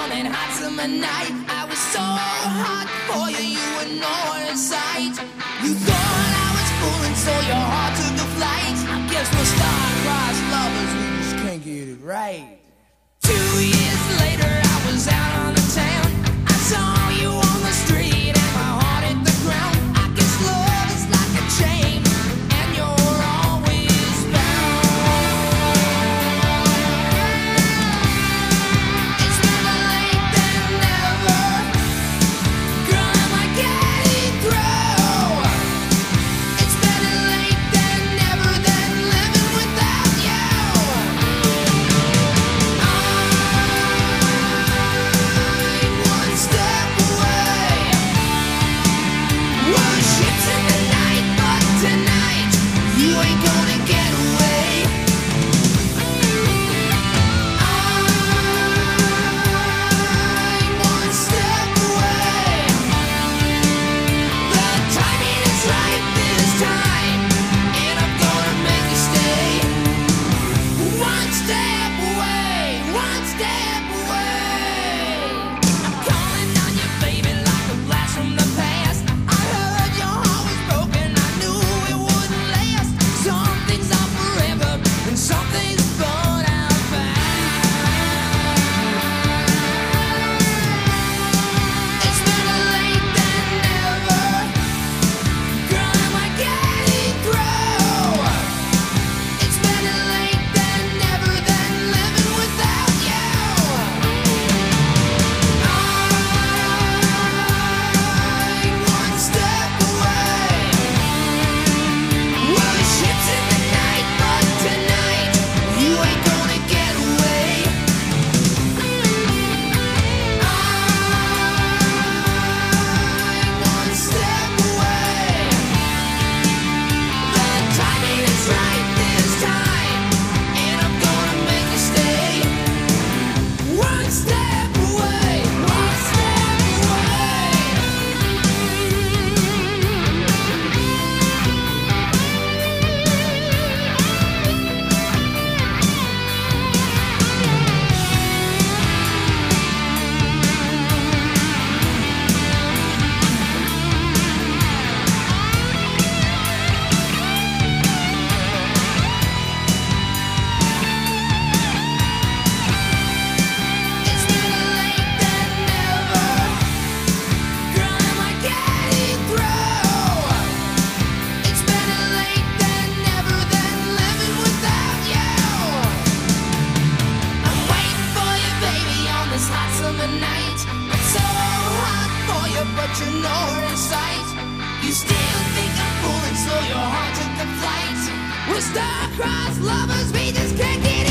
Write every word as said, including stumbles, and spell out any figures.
on that hot summer night. I was so hot for you, you were nowhere in sight. You thought I was fooling, so your heart took a flight. I guess we're star-crossed lovers, we just can't get it right. Two years later, I was out on the town. I saw you on the street and my heart hit the ground. I guess love is like a chain, and you're always bound. It's better late than never. Girl, am I getting through? It's better late than never than living without you. I'm one step away. We're ships in the night, but tonight you ain't gonna get away. I'm one step away. The timing is right this time, and I'm gonna make you stay. One step away, one step away. I'm calling on you, baby, like a blast from the past. I heard your heart was broken, I knew it wouldn't last. Some things are forever, and some things burn out fast. It's better late than never. Girl, am I getting through? It's better late than never than living without you. I'm one step away. We're ships in the night, but tonight you ain't gonna get away. I'm one step away. The timing is right this time, and I'm gonna make you stay. One step away, one step away. It's better late than never. Girl, am I getting through? It's better late than never than living without you. I'm waiting for you, baby, on this hot summer night. I'm so hot for you, but you're nowhere in sight. You still think I'm fooling, so your heart took the flight. We're star-crossed lovers, we just can't get